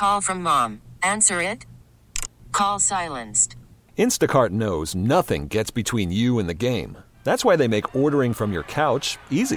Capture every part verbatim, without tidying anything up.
Call from mom. Answer it. Call silenced. Instacart knows nothing gets between you and the game. That's why they make ordering from your couch easy.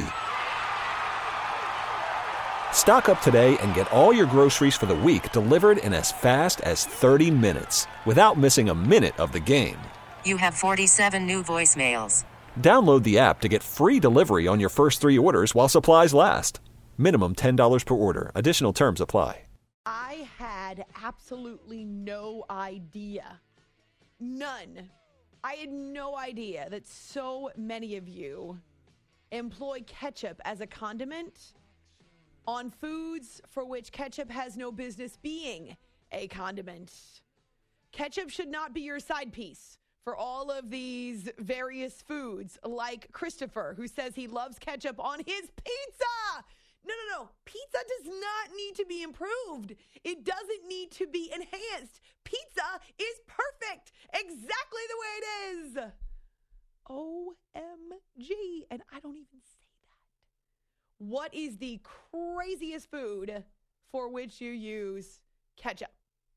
Stock up today and get all your groceries for the week delivered in as fast as thirty minutes without missing a minute of the game. You have forty-seven new voicemails. Download the app to get free delivery on your first three orders while supplies last. Minimum ten dollars per order. Additional terms apply. I had absolutely no idea. None. I had no idea that so many of you employ ketchup as a condiment on foods for which ketchup has no business being a condiment. Ketchup should not be your side piece for all of these various foods, like Christopher, who says he loves ketchup on his pizza. No, no, no. Pizza does not need to be improved. It doesn't need to be enhanced. Pizza is perfect exactly the way it is. O M G. And I don't even say that. What is the craziest food for which you use ketchup?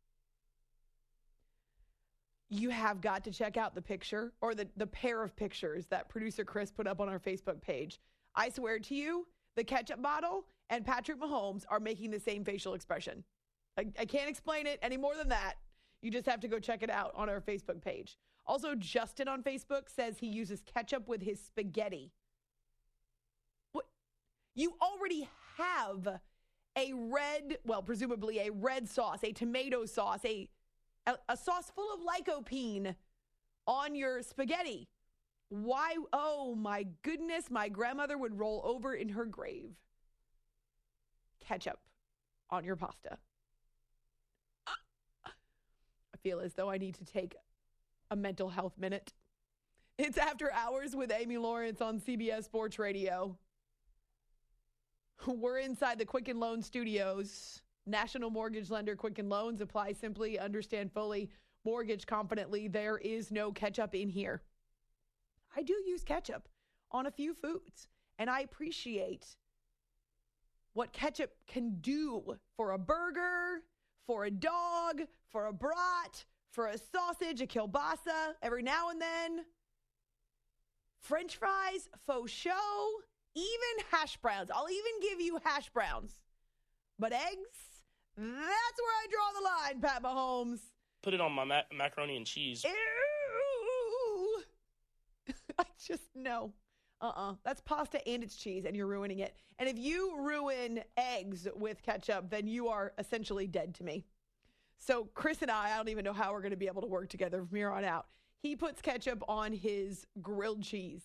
You have got to check out the picture or the, the pair of pictures that producer Chris put up on our Facebook page. I swear to you, the ketchup bottle and Patrick Mahomes are making the same facial expression. I, I can't explain it any more than that. You just have to go check it out on our Facebook page. Also, Justin on Facebook says he uses ketchup with his spaghetti. What? You already have a red, well, presumably a red sauce, a tomato sauce, a, a, a sauce full of lycopene on your spaghetti. Why? Oh, my goodness. My grandmother would roll over in her grave. Ketchup on your pasta. I feel as though I need to take a mental health minute. It's After Hours with Amy Lawrence on C B S Sports Radio. We're inside the Quicken Loan Studios. National mortgage lender Quicken Loans. Apply simply, understand fully, mortgage confidently. There is no ketchup in here. I do use ketchup on a few foods, and I appreciate what ketchup can do for a burger, for a dog, for a brat, for a sausage, a kielbasa, every now and then. French fries, faux show, even hash browns. I'll even give you hash browns. But eggs, that's where I draw the line, Pat Mahomes. Put it on my ma- macaroni and cheese. Ew. I just, no. Uh-uh. That's pasta and it's cheese, and you're ruining it. And if you ruin eggs with ketchup, then you are essentially dead to me. So Chris and I, I don't even know how we're going to be able to work together from here on out. He puts ketchup on his grilled cheese.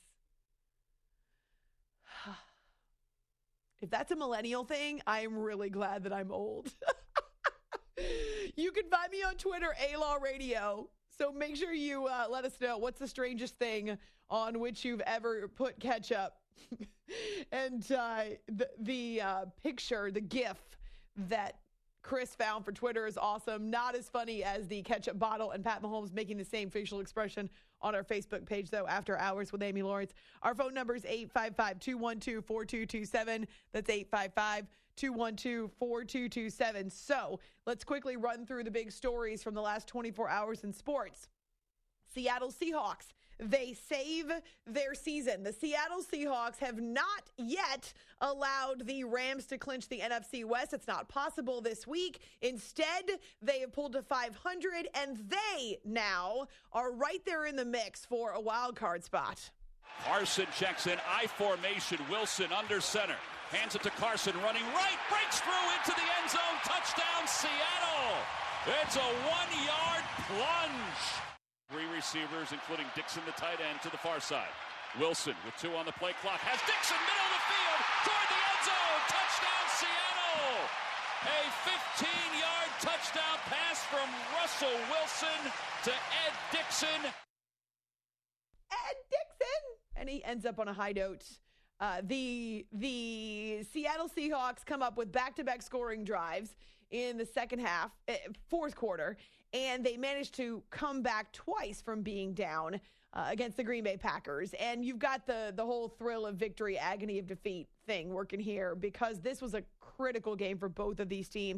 If that's a millennial thing, I am really glad that I'm old. You can find me on Twitter, A Law Radio. So make sure you uh, let us know what's the strangest thing on which you've ever put ketchup. And uh, the, the uh, picture, the GIF that Chris found for Twitter is awesome. Not as funny as the ketchup bottle and Pat Mahomes making the same facial expression on our Facebook page, though, After Hours with Amy Lawrence. Our phone number is eight five five, two one two, four two two seven. That's eight five five, two one two, four two two seven. So let's quickly run through the big stories from the last twenty-four hours in sports. Seattle Seahawks, they save their season. The Seattle Seahawks have not yet allowed the Rams to clinch the N F C West. It's not possible this week. Instead, they have pulled to five hundred, and they now are right there in the mix for a wild card spot. Carson checks in I formation. Wilson under center. Hands it to Carson, running right, breaks through into the end zone. Touchdown, Seattle. It's a one-yard plunge. Three receivers, including Dixon, the tight end, to the far side. Wilson with two on the play clock. Has Dixon middle of the field toward the end zone. Touchdown, Seattle. A fifteen-yard touchdown pass from Russell Wilson to Ed Dixon. Ed Dixon. And he ends up on a high note. Uh, the, the Seattle Seahawks come up with back-to-back scoring drives in the second half, uh, fourth quarter, and they managed to come back twice from being down uh, against the Green Bay Packers. And you've got the, the whole thrill of victory, agony of defeat thing working here, because this was a critical game for both of these teams.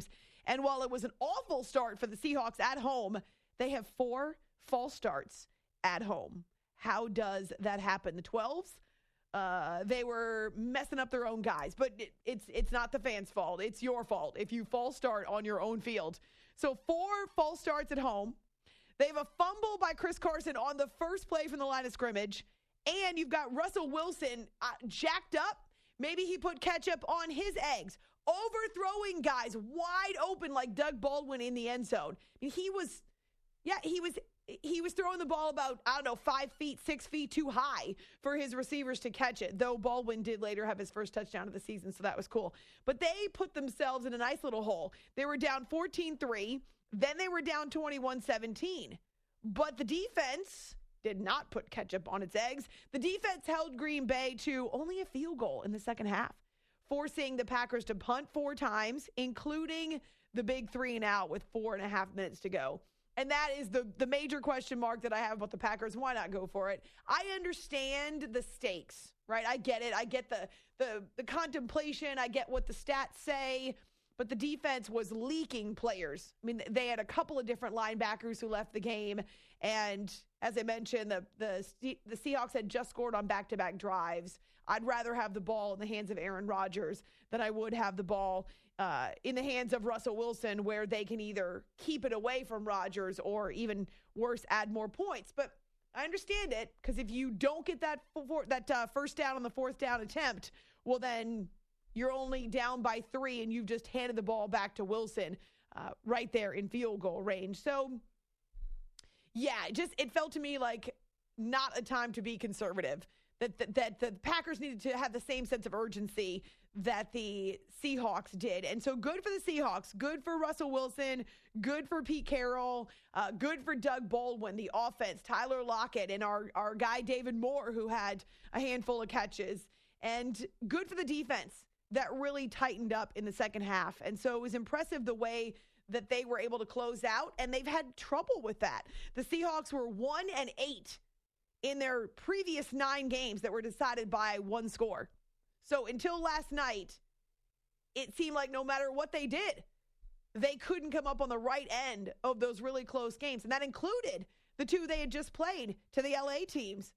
And while it was an awful start for the Seahawks at home, they have four false starts at home. How does that happen? The twelves, uh, they were messing up their own guys, but it, it's it's not the fans' fault. It's your fault if you false start on your own field. So four false starts at home. They have a fumble by Chris Carson on the first play from the line of scrimmage. And you've got Russell Wilson uh, jacked up. Maybe he put ketchup on his eggs, overthrowing guys wide open like Doug Baldwin in the end zone. I mean, he was, yeah, he was, he was throwing the ball about, I don't know, five feet, six feet too high for his receivers to catch it, though Baldwin did later have his first touchdown of the season, so that was cool. But they put themselves in a nice little hole. They were down fourteen three. Then they were down twenty-one seventeen. But the defense did not put ketchup on its eggs. The defense held Green Bay to only a field goal in the second half, forcing the Packers to punt four times, including the big three and out with four and a half minutes to go. And that is the, the major question mark that I have about the Packers. Why not go for it? I understand the stakes, right? I get it. I get the the the contemplation. I get what the stats say. But the defense was leaking players. I mean, they had a couple of different linebackers who left the game. And as I mentioned, the the, the Seahawks had just scored on back-to-back drives. I'd rather have the ball in the hands of Aaron Rodgers than I would have the ball uh, in the hands of Russell Wilson, where they can either keep it away from Rodgers or even worse, add more points. But I understand it, because if you don't get that, for, that uh, first down on the fourth down attempt, well then – you're only down by three, and you've just handed the ball back to Wilson uh, right there in field goal range. So, yeah, just it felt to me like not a time to be conservative. That, that, that the Packers needed to have the same sense of urgency that the Seahawks did. And so good for the Seahawks, good for Russell Wilson, good for Pete Carroll, uh, good for Doug Baldwin, the offense, Tyler Lockett, and our, our guy David Moore, who had a handful of catches. And good for the defense that really tightened up in the second half. And so it was impressive the way that they were able to close out, and they've had trouble with that. The Seahawks were one and eight in their previous nine games that were decided by one score. So until last night, it seemed like no matter what they did, they couldn't come up on the right end of those really close games. And that included the two they had just played to the L A teams.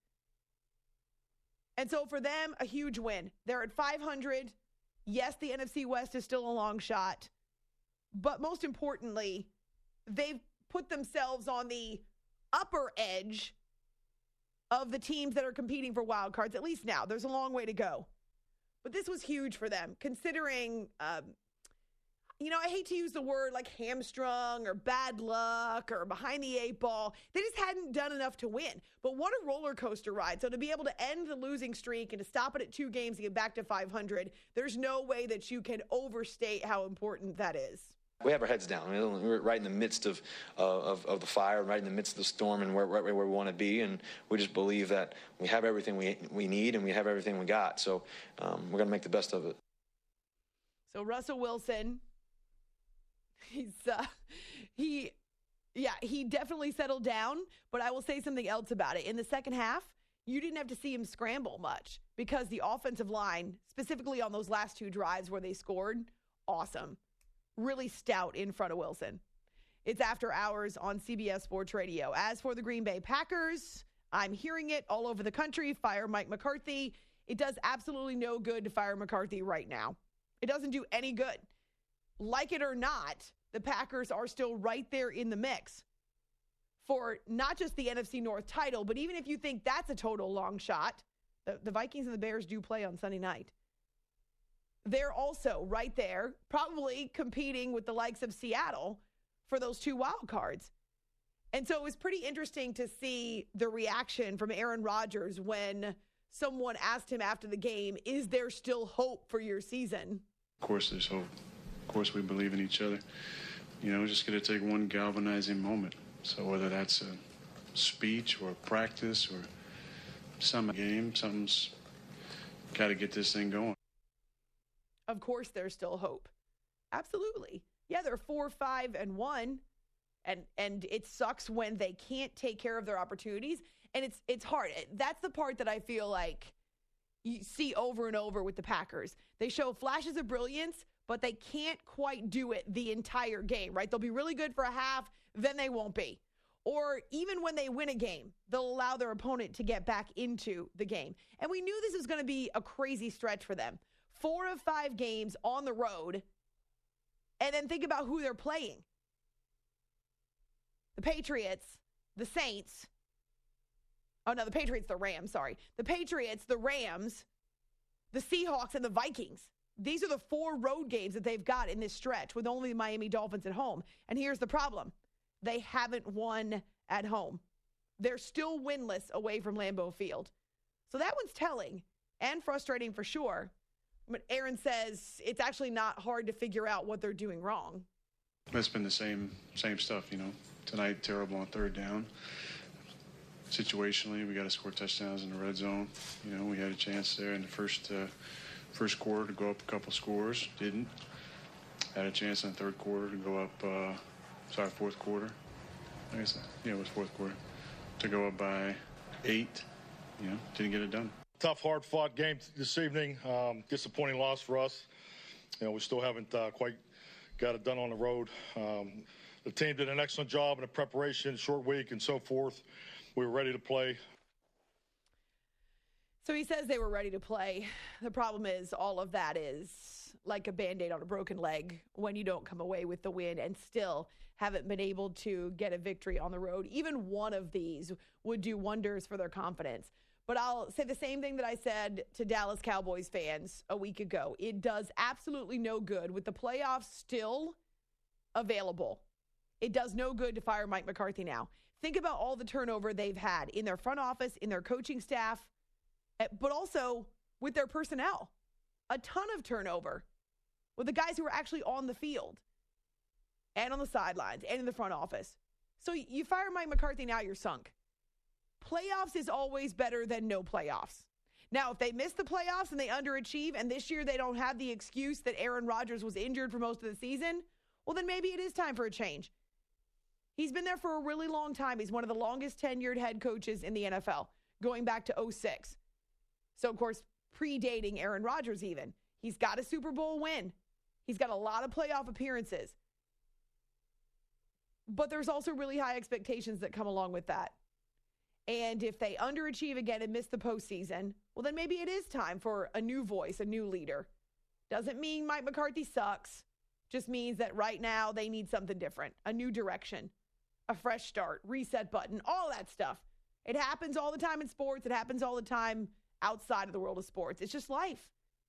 And so for them, a huge win. They're at five hundred. Yes, the N F C West is still a long shot. But most importantly, they've put themselves on the upper edge of the teams that are competing for wild cards, at least now. There's a long way to go. But this was huge for them, considering, um, you know, I hate to use the word like hamstrung or bad luck or behind the eight ball. They just hadn't done enough to win. But what a roller coaster ride. So to be able to end the losing streak and to stop it at two games and get back to five hundred, there's no way that you can overstate how important that is. We have our heads down. I mean, we're right in the midst of, uh, of of the fire, right in the midst of the storm, and we're right where we want to be. And we just believe that we have everything we we need, and we have everything we got. So um, we're going to make the best of it. So Russell Wilson, he's uh, he, yeah, he definitely settled down. But I will say something else about it. In the second half, you didn't have to see him scramble much because the offensive line, specifically on those last two drives where they scored, awesome. Really stout in front of Wilson. It's After Hours on C B S Sports Radio. As for the Green Bay Packers, I'm hearing it all over the country. Fire Mike McCarthy. It does absolutely no good to fire McCarthy right now. It doesn't do any good. Like it or not, the Packers are still right there in the mix for not just the N F C North title, but even if you think that's a total long shot, the, the Vikings and the Bears do play on Sunday night. They're also right there, probably competing with the likes of Seattle for those two wild cards. And so it was pretty interesting to see the reaction from Aaron Rodgers when someone asked him after the game, is there still hope for your season? Of course there's hope. Of course we believe in each other. You know, we're just going to take one galvanizing moment. So whether that's a speech or practice or some game, something's got to get this thing going. Of course, there's still hope. Absolutely. Yeah, they're four, five, and one, and and it sucks when they can't take care of their opportunities, and it's it's hard. That's the part that I feel like you see over and over with the Packers. They show flashes of brilliance, but they can't quite do it the entire game, right? They'll be really good for a half, then they won't be. Or even when they win a game, they'll allow their opponent to get back into the game. And we knew this was going to be a crazy stretch for them. Four of five games on the road, and then think about who they're playing. The Patriots, the Saints. Oh, no, the Patriots, the Rams, sorry. The Patriots, the Rams, the Seahawks, and the Vikings. These are the four road games that they've got in this stretch with only the Miami Dolphins at home. And here's the problem. They haven't won at home. They're still winless away from Lambeau Field. So that one's telling and frustrating for sure. But Aaron says it's actually not hard to figure out what they're doing wrong. It's been the same same stuff, you know. Tonight, terrible on third down. Situationally, we got to score touchdowns in the red zone. You know, we had a chance there in the first uh, first quarter to go up a couple scores. Didn't. Had a chance in the third quarter to go up, uh, sorry, fourth quarter. I guess, yeah, it was fourth quarter. To go up by eight. You know, didn't get it done. Tough, hard-fought game this evening. Um, disappointing loss for us. You know, we still haven't uh, quite got it done on the road. Um, the team did an excellent job in the preparation, short week, and so forth. We were ready to play. So he says they were ready to play. The problem is all of that is like a Band-Aid on a broken leg when you don't come away with the win and still haven't been able to get a victory on the road. Even one of these would do wonders for their confidence. But I'll say the same thing that I said to Dallas Cowboys fans a week ago. It does absolutely no good with the playoffs still available. It does no good to fire Mike McCarthy now. Think about all the turnover they've had in their front office, in their coaching staff, but also with their personnel. A ton of turnover with the guys who are actually on the field and on the sidelines and in the front office. So you fire Mike McCarthy, now you're sunk. Playoffs is always better than no playoffs. Now, if they miss the playoffs and they underachieve, and this year they don't have the excuse that Aaron Rodgers was injured for most of the season, well, then maybe it is time for a change. He's been there for a really long time. He's one of the longest tenured head coaches in the N F L, going back to oh six. So, of course, predating Aaron Rodgers even. He's got a Super Bowl win. He's got a lot of playoff appearances. But there's also really high expectations that come along with that. And if they underachieve again and miss the postseason, well, then maybe it is time for a new voice, a new leader. Doesn't mean Mike McCarthy sucks. Just means that right now they need something different, a new direction, a fresh start, reset button, all that stuff. It happens all the time in sports. It happens all the time outside of the world of sports. It's just life.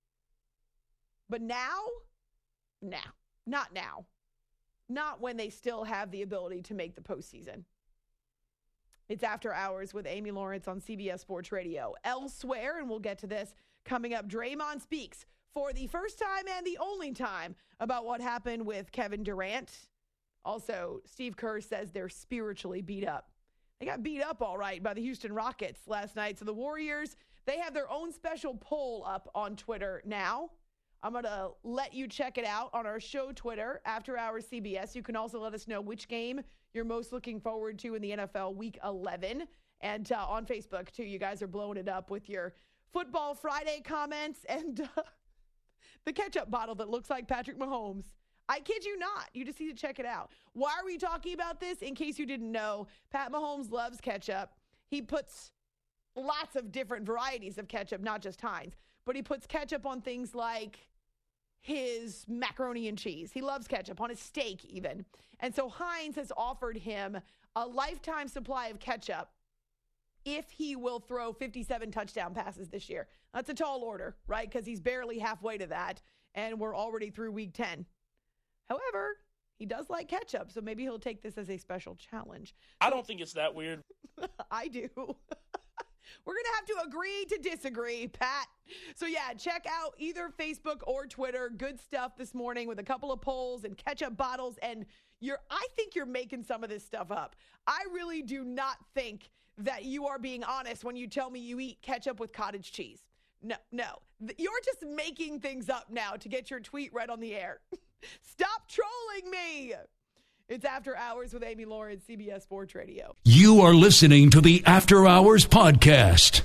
But now, nah, not now. Not when they still have the ability to make the postseason. It's After Hours with Amy Lawrence on C B S Sports Radio. Elsewhere, and we'll get to this coming up, Draymond speaks for the first time and the only time about what happened with Kevin Durant. Also, Steve Kerr says they're spiritually beat up. They got beat up all right by the Houston Rockets last night. So the Warriors, they have their own special poll up on Twitter now. I'm going to let you check it out on our show Twitter, After Hours C B S. You can also let us know which game you're most looking forward to in the N F L Week eleven. And uh, on Facebook, too, you guys are blowing it up with your Football Friday comments and uh, the ketchup bottle that looks like Patrick Mahomes. I kid you not. You just need to check it out. Why are we talking about this? In case you didn't know, Pat Mahomes loves ketchup. He puts lots of different varieties of ketchup, not just Heinz. But he puts ketchup on things like his macaroni and cheese. He loves ketchup, on his steak even. And so Heinz has offered him a lifetime supply of ketchup if he will throw fifty-seven touchdown passes this year. That's a tall order, right? Because he's barely halfway to that, and we're already through week ten. However, he does like ketchup, so maybe he'll take this as a special challenge. I don't think it's that weird. I do. We're going to have to agree to disagree, Pat. So, yeah, check out either Facebook or Twitter. Good stuff this morning with a couple of polls and ketchup bottles. And you're, I think you're making some of this stuff up. I really do not think that you are being honest when you tell me you eat ketchup with cottage cheese. No, no. You're just making things up now to get your tweet read on the air. Stop trolling me. It's After Hours with Amy Lawrence, C B S Sports Radio. You are listening to the After Hours Podcast.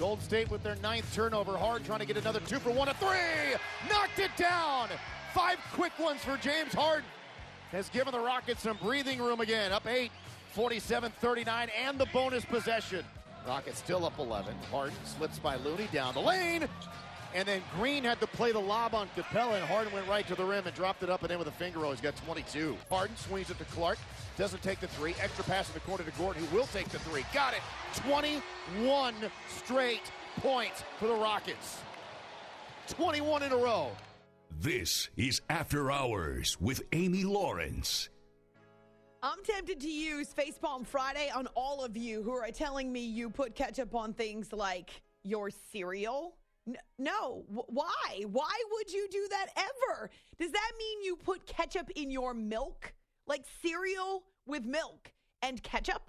Golden State with their ninth turnover. Hard trying to get another two for one. A three! Knocked it down! Five quick ones for James Harden. Has given the Rockets some breathing room again. Up eight, forty-seven thirty-nine, and the bonus possession. Rockets still up eleven. Harden slips by Looney down the lane. And then Green had to play the lob on Capella, and Harden went right to the rim and dropped it up and in with a finger roll. He's got twenty-two. Harden swings it to Clark. Doesn't take the three. Extra pass in the corner to Gordon, who will take the three. Got it. twenty-one straight points for the Rockets. twenty-one in a row. This is After Hours with Amy Lawrence. I'm tempted to use Facepalm Friday on all of you who are telling me you put ketchup on things like your cereal. N- no. W- why? Why would you do that ever? Does that mean you put ketchup in your milk? Like cereal with milk and ketchup?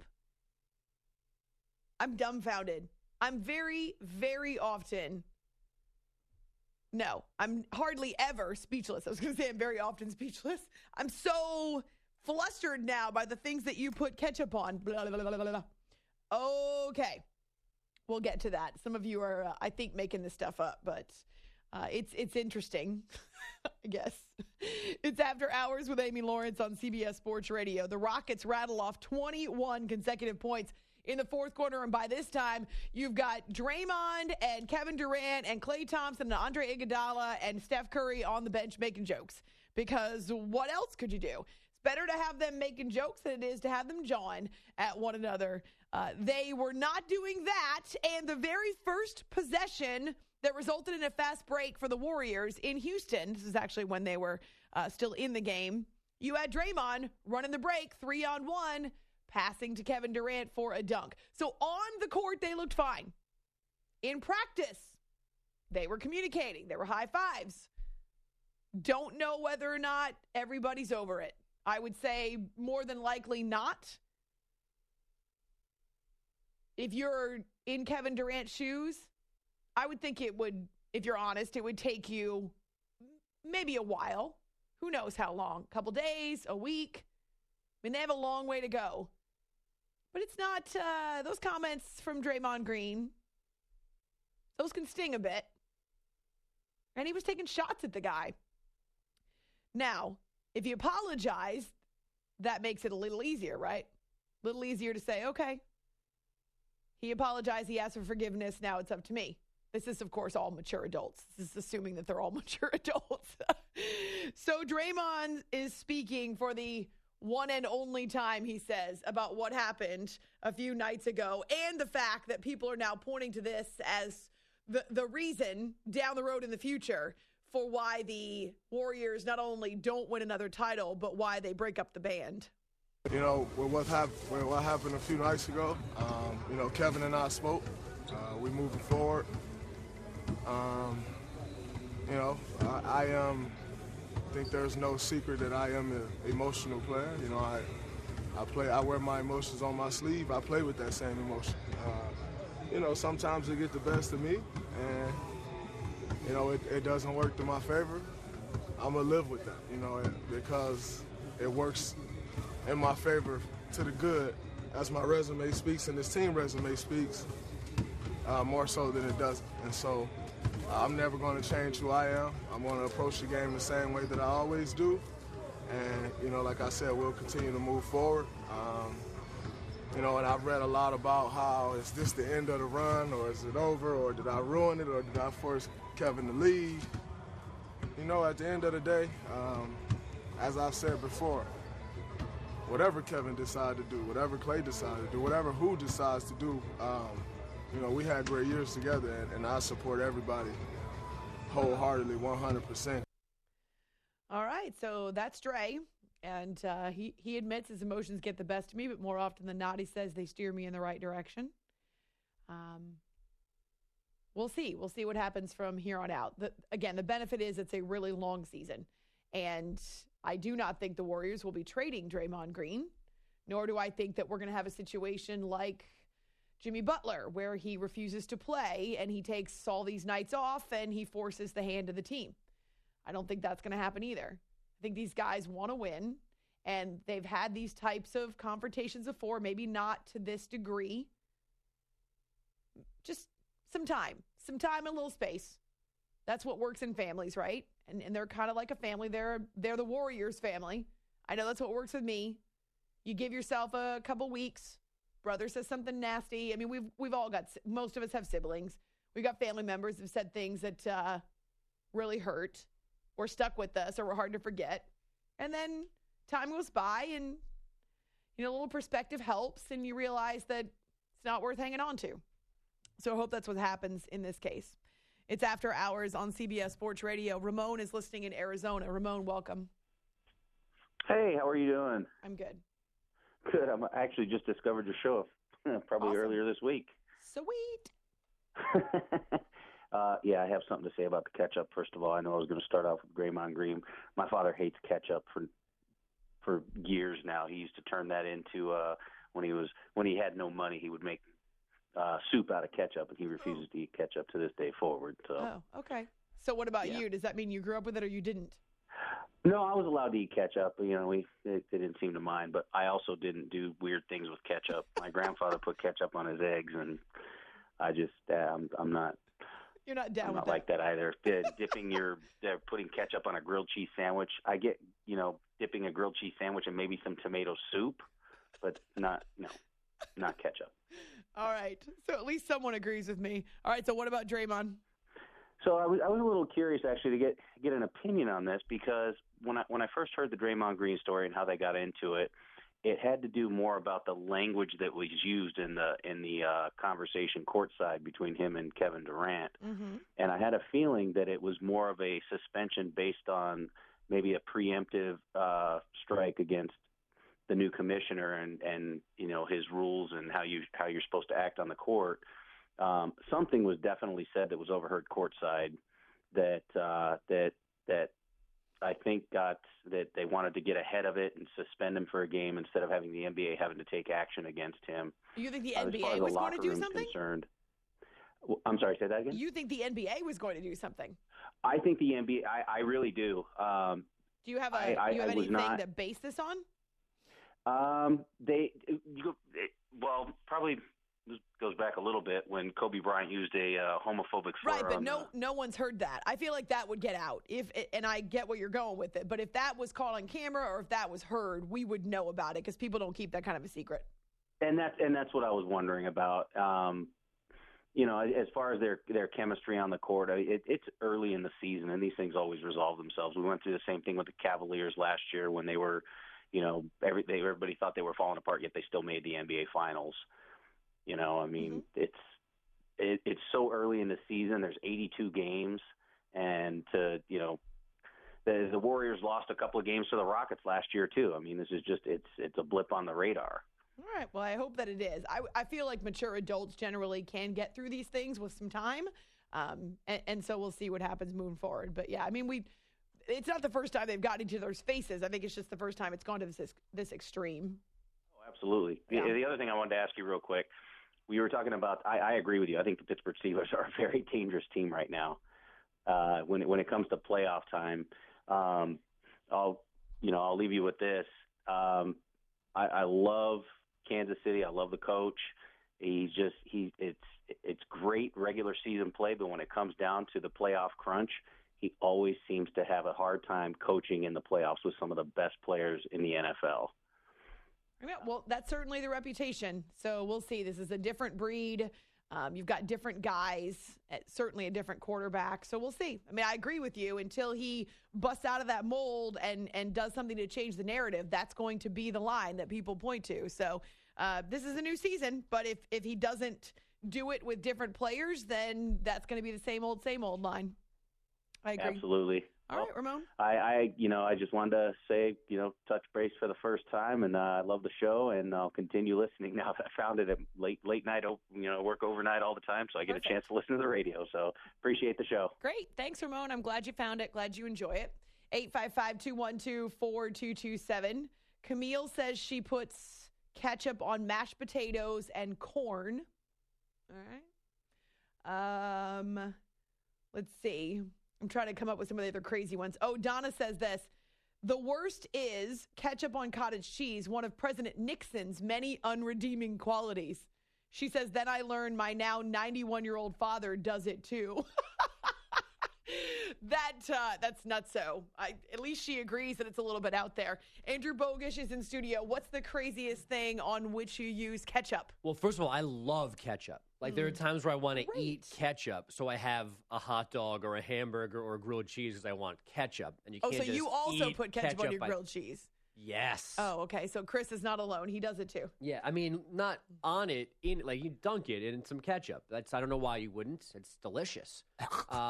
I'm dumbfounded. I'm very, very often... No, I'm hardly ever speechless. I was going to say I'm very often speechless. I'm so flustered now by the things that you put ketchup on. Blah, blah, blah, blah, blah. Okay. We'll get to that. Some of you are, uh, I think, making this stuff up, but uh, it's it's interesting, I guess. It's After Hours with Amy Lawrence on C B S Sports Radio. The Rockets rattle off twenty-one consecutive points in the fourth quarter, and by this time, you've got Draymond and Kevin Durant and Klay Thompson and Andre Iguodala and Steph Curry on the bench making jokes. Because what else could you do? It's better to have them making jokes than it is to have them jawing at one another. Uh, they were not doing that, and the very first possession that resulted in a fast break for the Warriors in Houston, this is actually when they were uh, still in the game, you had Draymond running the break, three on one, passing to Kevin Durant for a dunk. So on the court, they looked fine. In practice, they were communicating. There were high fives. Don't know whether or not everybody's over it. I would say more than likely not. If you're in Kevin Durant's shoes, I would think it would, if you're honest, it would take you maybe a while. Who knows how long? A couple days, a week. I mean, they have a long way to go. But it's not, uh, those comments from Draymond Green, those can sting a bit. And he was taking shots at the guy. Now, if you apologize, that makes it a little easier, right? A little easier to say, okay, he apologized, he asked for forgiveness, now it's up to me. This is, of course, all mature adults. This is assuming that they're all mature adults. So Draymond is speaking for the one and only time, he says, about what happened a few nights ago and the fact that people are now pointing to this as the, the reason down the road in the future for why the Warriors not only don't win another title, but why they break up the band. You know, with what, hap- with what happened a few nights ago, um, you know, Kevin and I spoke. Uh, we moving forward. Um, you know, I, I um, think there's no secret that I am an emotional player. You know, I I play. I wear my emotions on my sleeve. I play with that same emotion. Uh, you know, sometimes they get the best of me, and you know, it, it doesn't work to my favor. I'm gonna live with that. You know, because it works in my favor to the good, as my resume speaks and this team resume speaks, uh, more so than it doesn't. And so uh, I'm never going to change who I am. I'm going to approach the game the same way that I always do. And, you know, like I said, we'll continue to move forward. Um, you know, and I've read a lot about how is this the end of the run, or is it over, or did I ruin it, or did I force Kevin to leave? You know, at the end of the day, um, as I've said before, whatever Kevin decides to do, whatever Klay decides to do, whatever who decides to do, um, you know, we had great years together, and, and I support everybody wholeheartedly, one hundred percent. All right, so that's Dre, and uh, he, he admits his emotions get the best of me, but more often than not, he says they steer me in the right direction. Um, we'll see. We'll see what happens from here on out. The, again, the benefit is it's a really long season, and I do not think the Warriors will be trading Draymond Green, nor do I think that we're going to have a situation like Jimmy Butler, where he refuses to play and he takes all these nights off and he forces the hand of the team. I don't think that's going to happen either. I think these guys want to win, and they've had these types of confrontations before, maybe not to this degree. Just some time, some time and a little space. That's what works in families, right? And and they're kind of like a family. They're they're the Warriors family. I know that's what works with me. You give yourself a couple weeks. Brother says something nasty. I mean, we've we've all got, most of us have siblings. We've got family members who've said things that uh, really hurt or stuck with us or were hard to forget. And then time goes by and, you know, a little perspective helps and you realize that it's not worth hanging on to. So I hope that's what happens in this case. It's After Hours on C B S Sports Radio. Ramon is listening in Arizona. Ramon, welcome. Hey, how are you doing? I'm good. Good. I'm actually just discovered your show probably Awesome. earlier this week. Sweet. uh, yeah, I have something to say about the ketchup. First of all, I know I was going to start off with Draymond Green. My father hates ketchup for for years now. He used to turn that into uh, when he was when he had no money, he would make uh, soup out of ketchup, and he refuses oh. to eat ketchup to this day forward. So. Oh, okay. So what about yeah. you? Does that mean you grew up with it or you didn't? No, I was allowed to eat ketchup. You know, we they, they didn't seem to mind, but I also didn't do weird things with ketchup. My grandfather put ketchup on his eggs, and I just uh, I'm, I'm not. You're not down I'm with not like that either. Uh, dipping your uh, putting ketchup on a grilled cheese sandwich. I get you know dipping a grilled cheese sandwich and maybe some tomato soup, but not no, not ketchup. All right. So at least someone agrees with me. All right. So what about Draymond? So I was I was a little curious actually to get get an opinion on this because when I when I first heard the Draymond Green story and how they got into it, it had to do more about the language that was used in the in the uh, conversation courtside between him and Kevin Durant, mm-hmm. and I had a feeling that it was more of a suspension based on maybe a preemptive uh, strike against the new commissioner and and you know his rules and how you how you're supposed to act on the court. Um, something was definitely said that was overheard courtside that uh, that that I think got that they wanted to get ahead of it and suspend him for a game instead of having the N B A having to take action against him. You think the uh, N B A as far as was the going to locker do room's something? Concerned. Well, I'm sorry, say that again? You think the N B A was going to do something? I think the N B A. I, I really do. Um, do you have a? I, I, do you have I was anything not, to base this on? Um, they you, well probably. Goes back a little bit when Kobe Bryant used a uh, homophobic slur. Right, but on no, the, no one's heard that. I feel like that would get out if, and I get where you're going with it. But if that was caught on camera or if that was heard, we would know about it because people don't keep that kind of a secret. And that's and that's what I was wondering about. Um, you know, as far as their their chemistry on the court, it, it's early in the season, and these things always resolve themselves. We went through the same thing with the Cavaliers last year when they were, you know, every they, everybody thought they were falling apart, yet they still made the N B A Finals. You know, I mean, mm-hmm. it's it, it's so early in the season. There's eighty-two games, and to you know, the the Warriors lost a couple of games to the Rockets last year too. I mean, this is just it's it's a blip on the radar. All right. Well, I hope that it is. I I feel like mature adults generally can get through these things with some time, um, and, and so we'll see what happens moving forward. But yeah, I mean, we. It's not the first time they've gotten each other's faces. I think it's just the first time it's gone to this this extreme. Oh, absolutely. Yeah. The, the other thing I wanted to ask you real quick. We were talking about. I, I agree with you. I think the Pittsburgh Steelers are a very dangerous team right now. Uh, when it, when it comes to playoff time, um, I'll you know I'll leave you with this. Um, I, I love Kansas City. I love the coach. He's just he. It's it's great regular season play, but when it comes down to the playoff crunch, he always seems to have a hard time coaching in the playoffs with some of the best players in the N F L. Yeah, well, that's certainly the reputation. So we'll see. This is a different breed. Um, you've got different guys, certainly a different quarterback. So we'll see. I mean, I agree with you. Until he busts out of that mold and, and does something to change the narrative, that's going to be the line that people point to. So uh, this is a new season. But if, if he doesn't do it with different players, then that's going to be the same old, same old line. I agree. Absolutely. All well, right, Ramon. I, I, you know, I just wanted to say, you know, touch base for the first time, and uh, I love the show, and I'll continue listening now that I found it at late, late night, you know, work overnight all the time, so I get Perfect. a chance to listen to the radio. So appreciate the show. Great. Thanks, Ramon. I'm glad you found it. Glad you enjoy it. eight five five, two one two, four two two seven. Camille says she puts ketchup on mashed potatoes and corn. All right. Um, let's see. I'm trying to come up with some of the other crazy ones. Oh, Donna says this. The worst is ketchup on cottage cheese, one of President Nixon's many unredeeming qualities. She says, then I learned my now ninety-one-year-old father does it too. That uh, that's nutso. I, at least she agrees that it's a little bit out there. Andrew Bogish is in studio. What's the craziest thing on which you use ketchup? Well, first of all, I love ketchup. Like, mm. there are times where I want to eat ketchup, so I have a hot dog or a hamburger or a grilled cheese because I want ketchup. And you oh, can't so just you also eat put ketchup, ketchup on your by... grilled cheese? Yes. Oh, okay. So Chris is not alone. He does it too. Yeah, I mean, not on it, in like you dunk it in some ketchup. That's I don't know why you wouldn't. It's delicious. uh,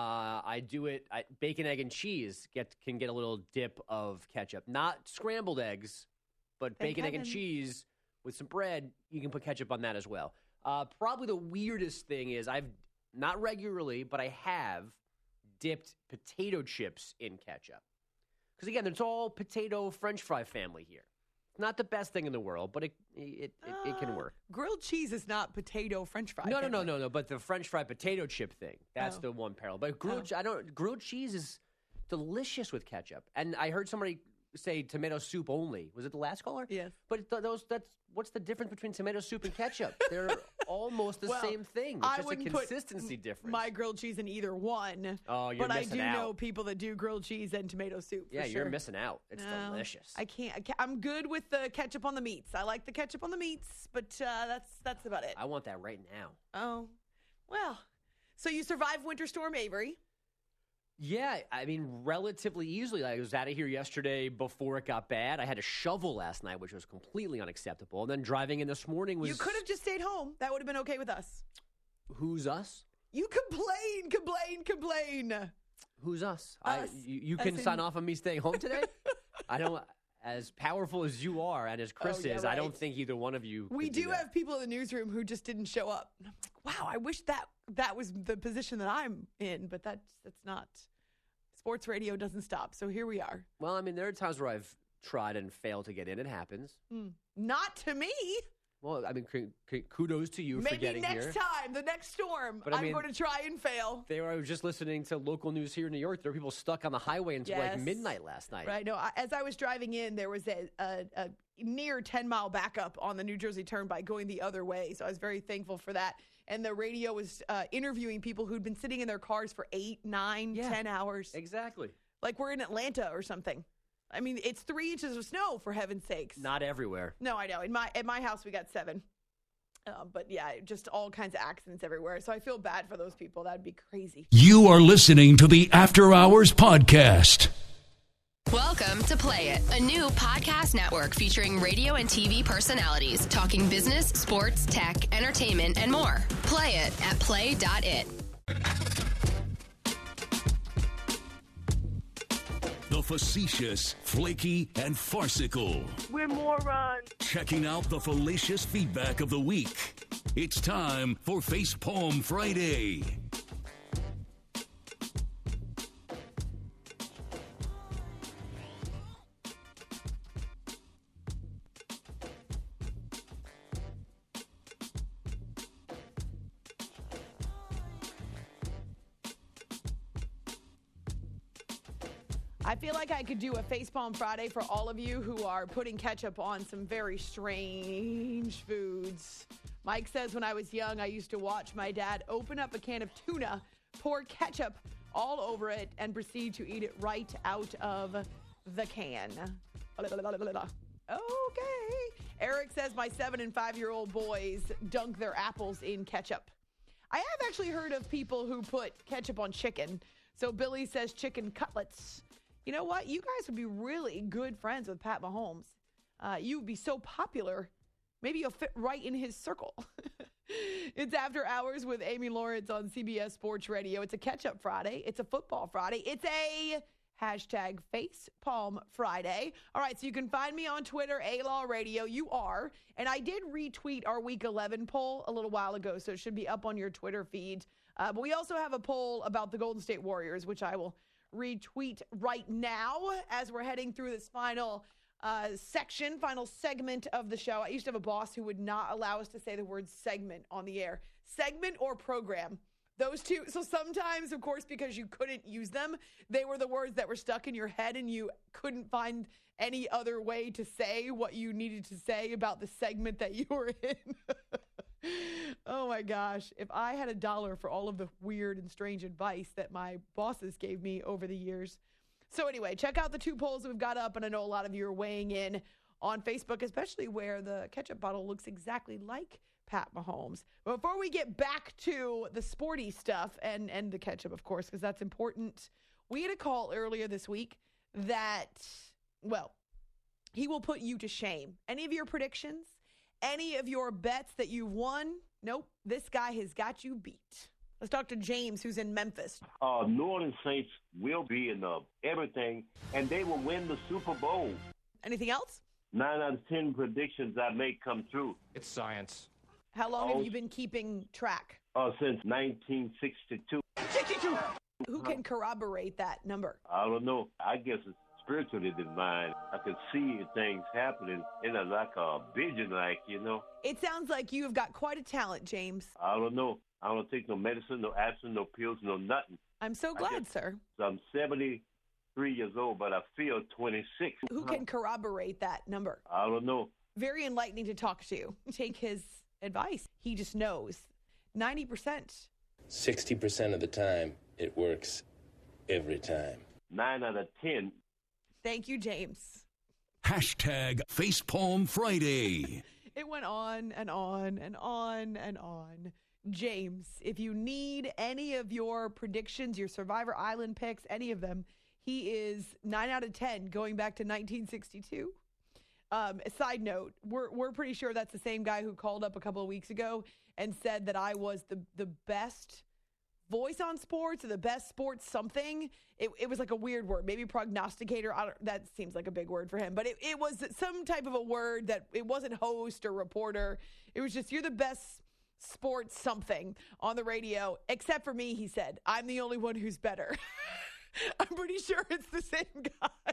I do it. I, bacon, egg, and cheese get can get a little dip of ketchup. Not scrambled eggs, but Thank bacon, heaven. egg, and cheese with some bread. You can put ketchup on that as well. Uh, probably the weirdest thing is I've not regularly, but I have dipped potato chips in ketchup. Because, again, it's all potato French fry family here. Not the best thing in the world, but it it, it, uh, it can work. Grilled cheese is not potato French fry. No, no, no, no, no. But the French fry potato chip thing, that's oh. the one parallel. But grilled, oh. I don't. Grilled cheese is delicious with ketchup. And I heard somebody say tomato soup only. Was it the last caller? Yes. But th- those that's what's the difference between tomato soup and ketchup? They're almost the well, same thing. It's I just a consistency put difference. My grilled cheese in either one. Oh, you're but missing I do out. know people that do grilled cheese and tomato soup. For yeah, sure. you're missing out. It's no, delicious. I can't, I can't. I'm good with the ketchup on the meats. I like the ketchup on the meats, but uh, that's that's about it. I want that right now. Oh, well. So you survived Winter Storm Avery. Yeah, I mean, relatively easily. I was out of here yesterday before it got bad. I had to shovel last night, which was completely unacceptable. And then driving in this morning was... You could have just stayed home. That would have been okay with us. Who's us? You complain, complain, complain. Who's us? Us. I, you you can As in- sign off on me staying home today? I don't... As powerful as you are and as Chris Oh, yeah, is, I don't right. think either one of you We could do do that. have people in the newsroom who just didn't show up. And I'm like, wow, I wish that that was the position that I'm in, but that's that's not. Sports radio doesn't stop, so here we are. Well, I mean, there are times where I've tried and failed to get in. It happens. Mm. Not to me. Well, I mean, k- k- kudos to you Maybe for getting next here. time, the next storm, But I I'm mean- going to try and fail. They were, I was just listening to local news here in New York. There were people stuck on the highway until like Yes. midnight last night. Right. No, I, as I was driving in, there was a, a, a near ten mile backup on the New Jersey Turnpike going the other way. So I was very thankful for that. And the radio was uh, interviewing people who'd been sitting in their cars for eight, nine, Yeah. ten hours. Exactly. Like we're in Atlanta or something. I mean, it's three inches of snow, for heaven's sakes. Not everywhere. No, I know. In my at my house, we got seven. Uh, but yeah, just all kinds of accidents everywhere. So I feel bad for those people. That'd be crazy. You are listening to the After Hours Podcast. Welcome to Play It, a new podcast network featuring radio and T V personalities talking business, sports, tech, entertainment, and more. Play it at play dot it. The facetious, flaky, and farcical. We're morons. Checking out the fallacious feedback of the week. It's time for Facepalm Friday. I feel like I could do a Facepalm Friday for all of you who are putting ketchup on some very strange foods. Mike says, when I was young, I used to watch my dad open up a can of tuna, pour ketchup all over it, and proceed to eat it right out of the can. Okay. Eric says, my seven and five-year-old boys dunk their apples in ketchup. I have actually heard of people who put ketchup on chicken. So Billy says chicken cutlets. You know what? You guys would be really good friends with Pat Mahomes. Uh, you would be so popular. Maybe you'll fit right in his circle. It's After Hours with Amy Lawrence on C B S Sports Radio. It's a catch-up Friday. It's a football Friday. It's a hashtag Facepalm Friday. All right, so you can find me on Twitter, A-Law Radio. You are. And I did retweet our Week eleven poll a little while ago, so it should be up on your Twitter feed. Uh, but we also have a poll about the Golden State Warriors, which I will retweet right now as we're heading through this final uh, section, final segment of the show. I used to have a boss who would not allow us to say the word segment on the air. Segment or program. Those two. So sometimes, of course, because you couldn't use them, they were the words that were stuck in your head and you couldn't find any other way to say what you needed to say about the segment that you were in. Oh, my gosh. If I had a dollar for all of the weird and strange advice that my bosses gave me over the years. So anyway, check out the two polls we've got up, and I know a lot of you are weighing in on Facebook, especially where the ketchup bottle looks exactly like Pat Mahomes. But before we get back to the sporty stuff and, and the ketchup, of course, because that's important, we had a call earlier this week that, well, he will put you to shame. Any of your predictions, any of your bets that you've won, nope, this guy has got you beat. Let's talk to James, who's in Memphis. Uh, New Orleans Saints will be in uh, everything, and they will win the Super Bowl. Anything else? Nine out of ten predictions I make come true. It's science. How long Oh. have you been keeping track? Uh, since nineteen sixty-two. sixty-two. Who can corroborate that number? I don't know. I guess it's spiritually divine. I can see things happening in a like a vision, like, you know. It sounds like you have got quite a talent, James. I don't know. I don't take no medicine, no aspirin, no pills, no nothing. I'm so I glad, guess- sir. So I'm seventy-three years old, but I feel twenty-six. Who can corroborate that number? I don't know. Very enlightening to talk to. Take his advice. He just knows. ninety percent. sixty percent of the time, it works every time. Nine out of ten. Thank you, James. Hashtag Facepalm Friday. It went on and on and on and on. James, if you need any of your predictions, your Survivor Island picks, any of them, he is nine out of ten going back to nineteen sixty-two. Um, a side note, we're we're pretty sure that's the same guy who called up a couple of weeks ago and said that I was the the best voice on sports or the best sports something. It, it was like a weird word, maybe prognosticator. I don't, that seems like a big word for him, but it, it was some type of a word that it wasn't host or reporter. It was just, you're the best sports something on the radio, except for me, he said. I'm the only one who's better. I'm pretty sure it's the same guy.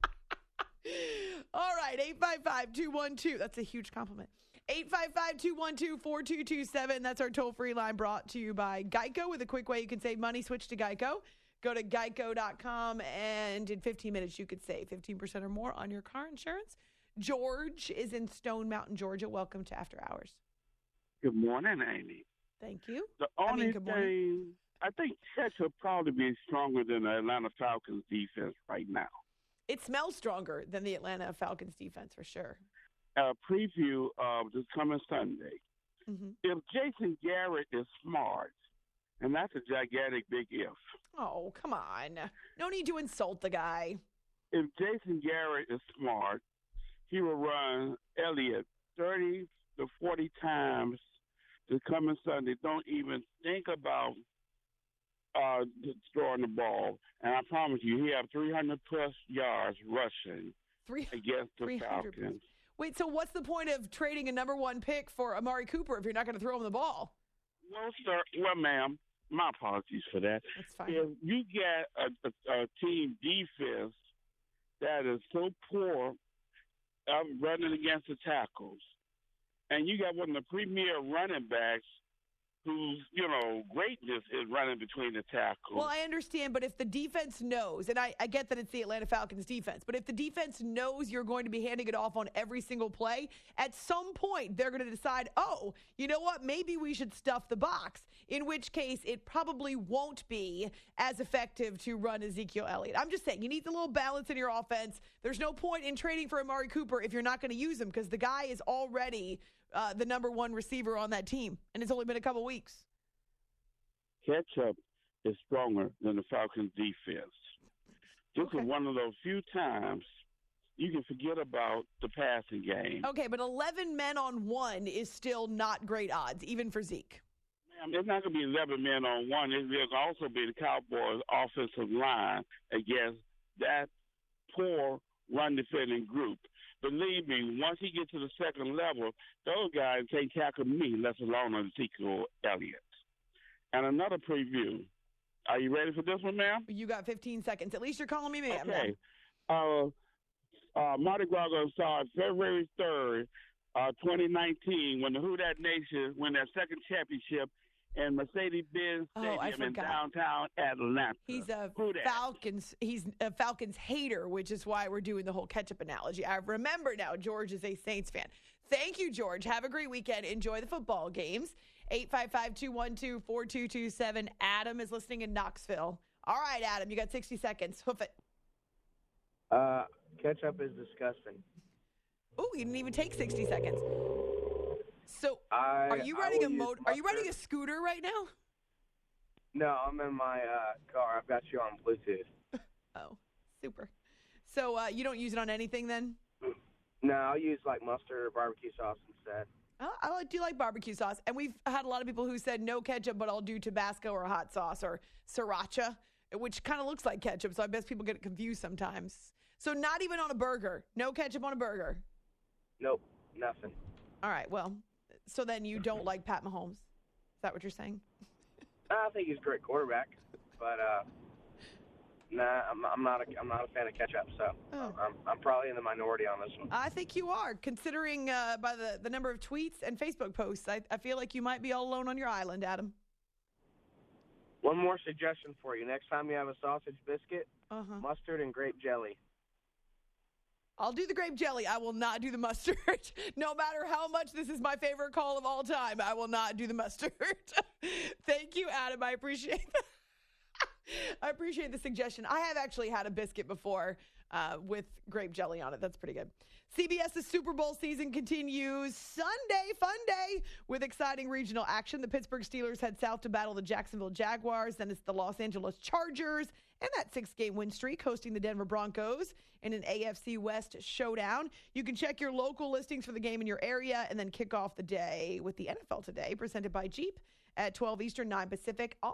All right, eight five five, two one two. That's a huge compliment. eight five five, two one two, four two two seven. That's our toll-free line brought to you by Geico. With a quick way you can save money, switch to Geico. Go to geico dot com, and in fifteen minutes you could save fifteen percent or more on your car insurance. George is in Stone Mountain, Georgia. Welcome to After Hours. Good morning, Amy. Thank you. The I only mean, good morning. thing, I think ketchup probably be stronger than the Atlanta Falcons defense right now. It smells stronger than the Atlanta Falcons defense for sure. A preview of this coming Sunday. Mm-hmm. If Jason Garrett is smart, and that's a gigantic big if. Oh, come on. No need to insult the guy. If Jason Garrett is smart, he will run Elliott thirty to forty times this coming Sunday. Don't even think about uh, throwing the ball. And I promise you, he have three hundred plus yards rushing Three, against the three hundred Falcons. Wait, so what's the point of trading a number one pick for Amari Cooper if you're not going to throw him the ball? Well, sir, well, ma'am, my apologies for that. That's fine. If you get a, a, a team defense that is so poor um, running against the tackles, and you got one of the premier running backs whose, you know, greatness is running between the tackles. Well, I understand, but if the defense knows, and I, I get that it's the Atlanta Falcons defense, but if the defense knows you're going to be handing it off on every single play, at some point they're going to decide, oh, you know what, maybe we should stuff the box, in which case it probably won't be as effective to run Ezekiel Elliott. I'm just saying, you need a little balance in your offense. There's no point in trading for Amari Cooper if you're not going to use him because the guy is already uh, the number one receiver on that team, and it's only been a couple weeks. Ketchup is stronger than the Falcons defense. This Okay. is one of those few times you can forget about the passing game. Okay, but eleven men on one is still not great odds, even for Zeke. Ma'am, it's not going to be eleven men on one. It will also be the Cowboys' offensive line against that poor run defending group. Believe me, once he gets to the second level, those guys can't tackle me, let alone Ezekiel Elliott. And another preview. Are you ready for this one, ma'am? You got fifteen seconds. At least you're calling me ma'am. Okay. Uh, uh, Mardi Gras going to start February third, uh, twenty nineteen, when the Who Dat Nation win their second championship in Mercedes-Benz Oh, I Stadium in forgot. downtown Atlanta. He's a Who dat? Falcons. He's a Falcons hater, which is why we're doing the whole ketchup analogy. I remember now. George is a Saints fan. Thank you, George. Have a great weekend. Enjoy the football games. eight five five, two one two, four two two seven. Adam is listening in Knoxville. All right, Adam, you got sixty seconds. Hoof it. Uh, ketchup is disgusting. Oh, you didn't even take sixty seconds. So, I, are you I riding will a use motor? Are you riding a mustard. scooter right now? No, I'm in my uh, car. I've got you on Bluetooth. Oh, super. So uh, you don't use it on anything then? No, I'll use like mustard or barbecue sauce instead. Oh, I like- do like barbecue sauce. And we've had a lot of people who said no ketchup, but I'll do Tabasco or hot sauce or sriracha, which kind of looks like ketchup. So I bet people get confused sometimes. So not even on a burger. No ketchup on a burger. Nope, nothing. All right. Well, so then you don't like Pat Mahomes. Is that what you're saying? I think he's a great quarterback, but uh, nah, I'm, I'm not. A, I'm not a fan of ketchup, so Oh. I'm, I'm probably in the minority on this one. I think you are, considering uh, by the, the number of tweets and Facebook posts. I, I feel like you might be all alone on your island, Adam. One more suggestion for you: next time you have a sausage biscuit, Uh-huh. mustard and grape jelly. I'll do the grape jelly. I will not do the mustard. No matter how much this is my favorite call of all time, I will not do the mustard. Thank you, Adam. I appreciate that. I appreciate the suggestion. I have actually had a biscuit before uh, with grape jelly on it. That's pretty good. CBS's Super Bowl season continues Sunday, fun day, with exciting regional action. The Pittsburgh Steelers head south to battle the Jacksonville Jaguars. Then it's the Los Angeles Chargers and that six-game win streak hosting the Denver Broncos in an A F C West showdown. You can check your local listings for the game in your area and then kick off the day with the N F L Today, presented by Jeep at twelve Eastern, nine Pacific on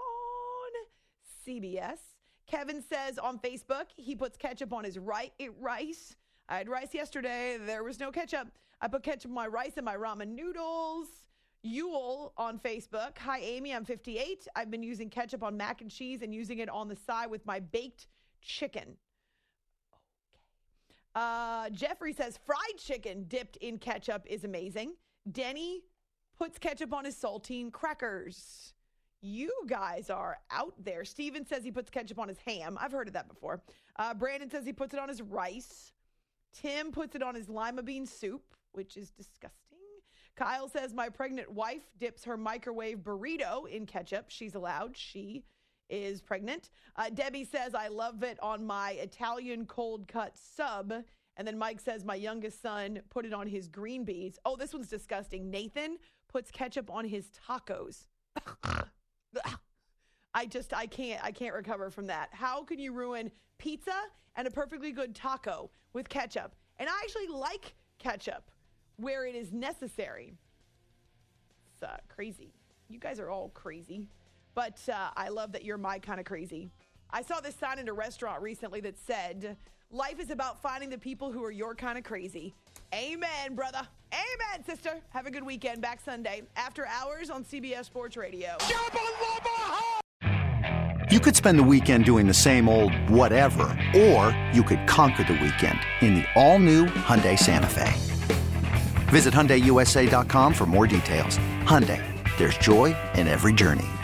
C B S. Kevin says on Facebook he puts ketchup on his right rice. I had rice yesterday. There was no ketchup. I put ketchup on my rice and my ramen noodles. Yule on Facebook. Hi, Amy. I'm fifty-eight. I've been using ketchup on mac and cheese and using it on the side with my baked chicken. Okay. Uh, Jeffrey says fried chicken dipped in ketchup is amazing. Denny puts ketchup on his saltine crackers. You guys are out there. Steven says he puts ketchup on his ham. I've heard of that before. Uh, Brandon says he puts it on his rice. Tim puts it on his lima bean soup, which is disgusting. Kyle says my pregnant wife dips her microwave burrito in ketchup. She's allowed. She is pregnant. Uh, Debbie says I love it on my Italian cold cut sub. And then Mike says my youngest son put it on his green beans. Oh, this one's disgusting. Nathan puts ketchup on his tacos. I just, I can't, I can't recover from that. How can you ruin pizza and a perfectly good taco with ketchup? And I actually like ketchup where it is necessary. It's uh, crazy. You guys are all crazy. But uh, I love that you're my kind of crazy. I saw this sign in a restaurant recently that said, life is about finding the people who are your kind of crazy. Amen, brother. Amen, sister. Have a good weekend. Back Sunday, after hours on C B S Sports Radio. You could spend the weekend doing the same old whatever, or you could conquer the weekend in the all-new Hyundai Santa Fe. Visit Hyundai U S A dot com for more details. Hyundai, there's joy in every journey.